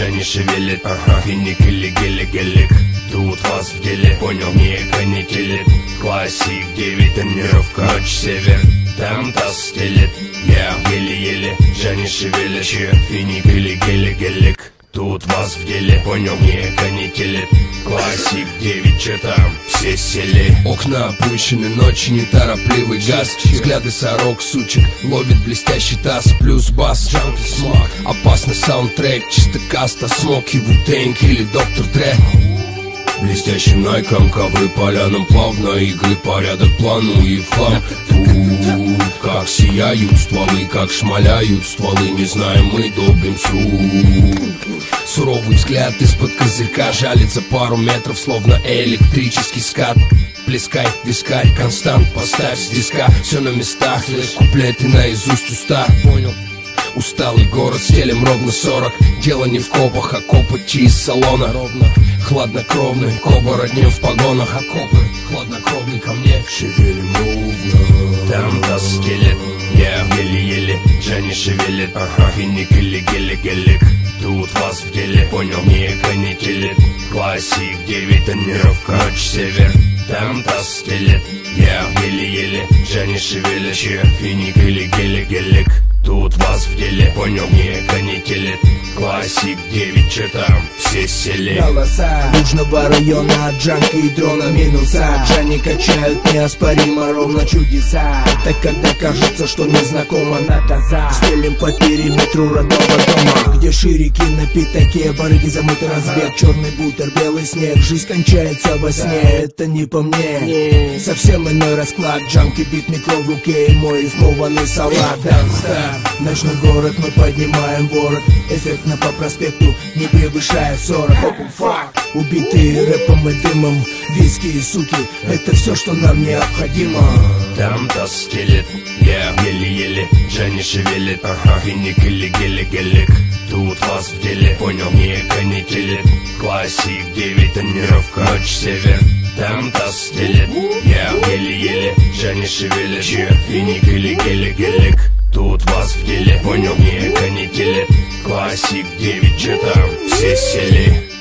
Женя шевелит, финик или гелик. Тут вас в деле, понял, не канителит. Классик 9, тренировка, ночь север, там таз стелет. Я еле-еле, Женя шевелит, финик или гелик. Тут вас в деле, понял, не канителит. Классик 9, че там, все сели. Окна опущены, ночи неторопливый газ. Взгляды сорок, сучек, ловит блестящий таз. Плюс бас, джанки, смог. Опасный саундтрек, чисто каста. Смоки, Ву-Тэнг или Доктор Дре. Блестящим найком, ковры полянам плавно. Игры, порядок, плану и в хлам. Как сияют стволы, как шмаляют стволы. Не знаем мы долбим суровый взгляд из-под козырька. Жалится пару метров, словно электрический скат. Плескай, вискарь, констант, поставь с диска. Все на местах, куплеты наизусть уста. Понял? Усталый город, стелем ровно 40. Дело не в копах, а копоти из салона. Ровно, хладнокровный, коба роднем в погонах. Окопы, хладнокровный ко мне. Шевелим ровно. Там таз стелет, я еле-еле. Женя шевелит, финик или гелик. Тут вас в деле, понял, не канителит. Классик 9, тренировка, ночь север, там таз стелет. Я еле-еле, Женя шевелит, финик или гелик. Тут вас в деле, понял, не канителит. Классик 9, че там, все сели. Голоса Южного района, от джанка и дрона минуса. Джани качают неоспоримо ровно чудеса. Так когда кажется, что незнакома наказа. Стелим по периметру родного дома, где ширики на пятаке, барыги замыт разбег. Черный бутер, белый снег, жизнь кончается во сне. Это не по мне, совсем иной расклад. Джанки, бит, микро в руке и мой вмованный салат. Ночной город, мы поднимаем ворот. Эффектно по проспекту, не превышая 40. Убитые рэпом и дымом, виски и суки, это все, что нам необходимо. Там таз стелет, я еле-еле, Женя шевелит, финик или гелик. Тут вас в деле, понял, не канителит. Классик 9, тренировка, ночь север, там таз стелет. Я еле-еле, Женя шевелит, финик или гелик. Тут вас в деле, понял, не канителит. Классик 9, че там, все сели.